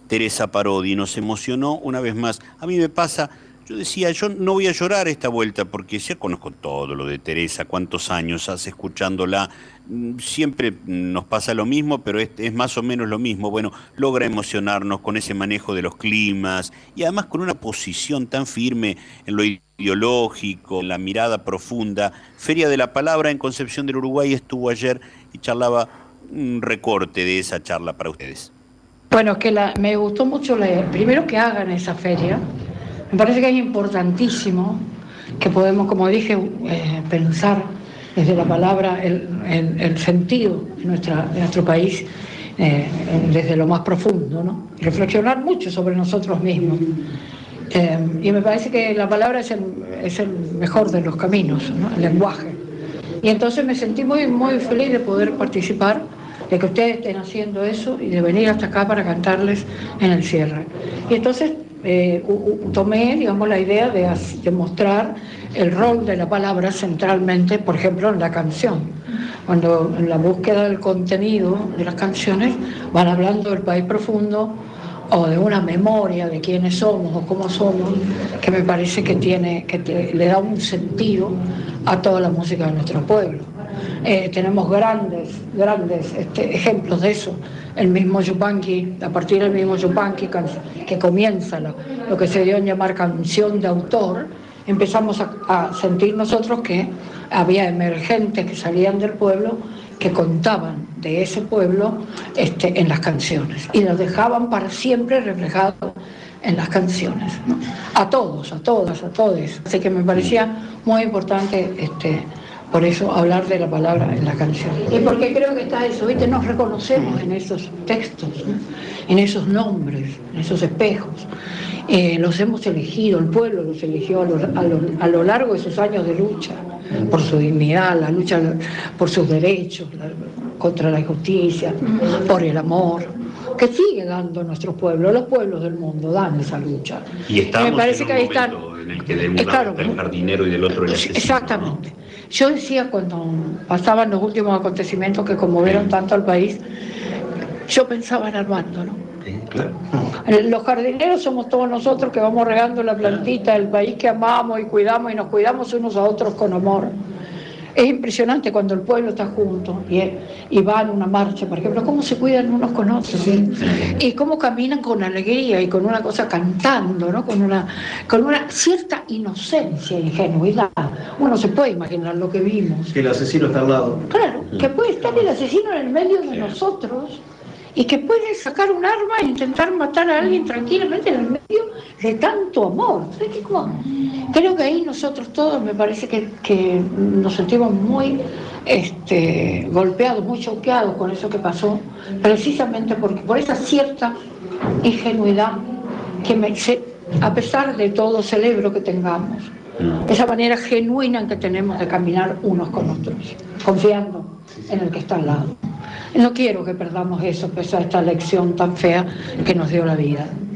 Teresa Parodi, nos emocionó una vez más. A mí me pasa, yo decía, yo no voy a llorar esta vuelta porque ya conozco todo lo de Teresa, cuántos años hace escuchándola. Siempre nos pasa lo mismo, pero es más o menos lo mismo. Bueno, logra emocionarnos con ese manejo de los climas y además con una posición tan firme en lo ideológico, en la mirada profunda. Feria de la Palabra en Concepción del Uruguay estuvo ayer y charlaba un recorte de esa charla para ustedes. Bueno, me gustó mucho leer. Primero que hagan esa feria. Me parece que es importantísimo que podemos, como dije, pensar desde la palabra el sentido de nuestro país desde lo más profundo, ¿no? Reflexionar mucho sobre nosotros mismos. Y me parece que la palabra es el mejor de los caminos, ¿no? El lenguaje. Y entonces me sentí muy, muy feliz de poder participar, de que ustedes estén haciendo eso y de venir hasta acá para cantarles en el cierre. Y entonces tomé, digamos, la idea de mostrar el rol de la palabra centralmente, por ejemplo, en la canción. Cuando en la búsqueda del contenido de las canciones van hablando del país profundo o de una memoria de quiénes somos o cómo somos, que me parece que le da un sentido a toda la música de nuestro pueblo. Tenemos grandes ejemplos de eso. El mismo Yupanqui, a partir del mismo Yupanqui, que comienza lo que se dio en llamar canción de autor, empezamos a sentir nosotros que había emergentes que salían del pueblo que contaban de ese pueblo en las canciones y los dejaban para siempre reflejados en las canciones, ¿no? A todos, a todas, a todes. Así que me parecía muy importante por eso hablar de la palabra en la canción. Y porque creo que está eso, ¿viste? Nos reconocemos en esos textos, ¿no? En esos nombres, en esos espejos. Los hemos elegido, el pueblo los eligió a lo largo de sus años de lucha por su dignidad, la lucha por sus derechos, contra la injusticia, por el amor, que sigue dando nuestro pueblo, los pueblos del mundo dan esa lucha. Y estamos me parece en que un ahí momento en el que de un lado está el jardinero y del otro el asesino, exactamente. ¿no? Yo decía cuando pasaban los últimos acontecimientos que conmovieron tanto al país, yo pensaba en Armando, ¿no? Sí, claro. Los jardineros somos todos nosotros que vamos regando la plantita del país que amamos y cuidamos y nos cuidamos unos a otros con amor. Es impresionante cuando el pueblo está junto y va en una marcha, por ejemplo, cómo se cuidan unos con otros, ¿sí? Y cómo caminan con alegría y con una cosa cantando, ¿no? Con una cierta inocencia e ingenuidad. Uno se puede imaginar lo que vimos. Que el asesino está al lado. Claro, que puede estar el asesino en el medio de nosotros y que puede sacar un arma e intentar matar a alguien tranquilamente en el medio de tanto amor. Creo que ahí nosotros todos me parece que nos sentimos muy golpeados, muy choqueados con eso que pasó, precisamente por esa cierta ingenuidad que a pesar de todo celebro que tengamos, esa manera genuina que tenemos de caminar unos con otros, confiando en el que está al lado. No quiero que perdamos eso, pese a esta lección tan fea que nos dio la vida.